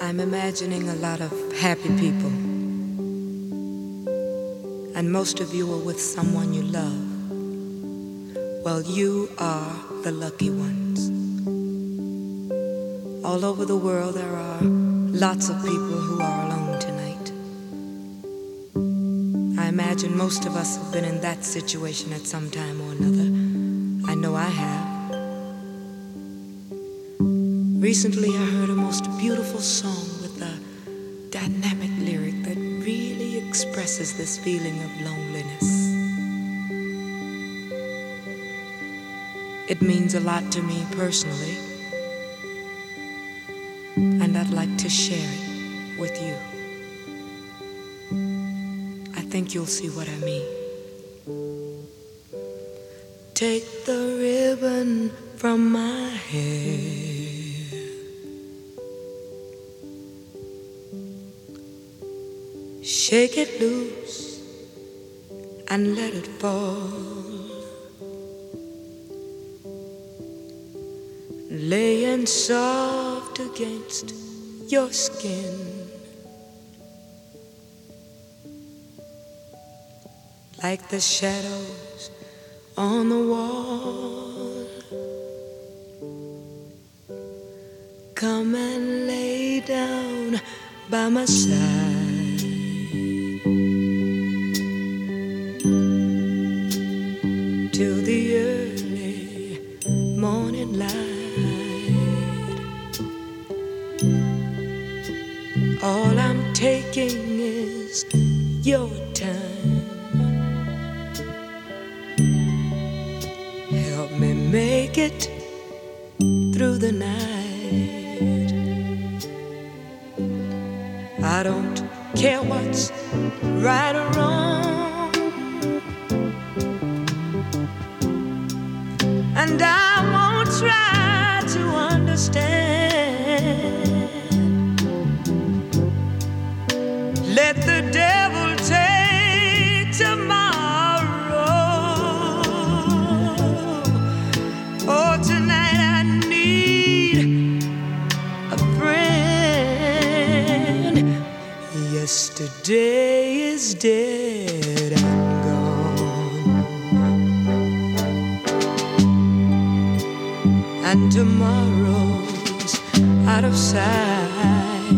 I'm imagining a lot of happy people, and most of you are with someone you love. Well, you are the lucky ones. All over the world there are lots of people who are alone tonight. I imagine most of us have been in that situation at some time or another. I know I have. Recently I heard a most beautiful song with a dynamic lyric that really expresses this feeling of loneliness. It means a lot to me personally, and I'd like to share it with you. I think you'll see what I mean. Take the ribbon from my hair, shake it loose and let it fall, laying soft against your skin, like the shadows on the wall. Come and lay down by my side, till the early morning light. All I'm taking is your time. Help me make it through the night. I don't care what's right or wrong, and I won't try to understand. Let the devil take tomorrow. Oh, tonight I need a friend. Yesterday is dead and gone, and tomorrow's out of sight.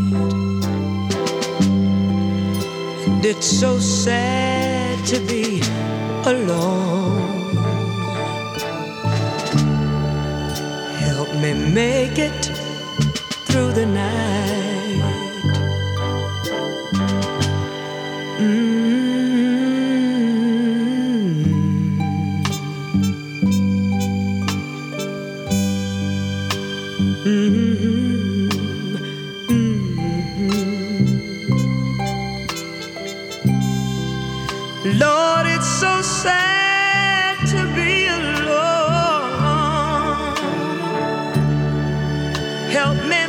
And it's so sad to be alone. Help me make it through the night. Lord, it's so sad to be alone. Help me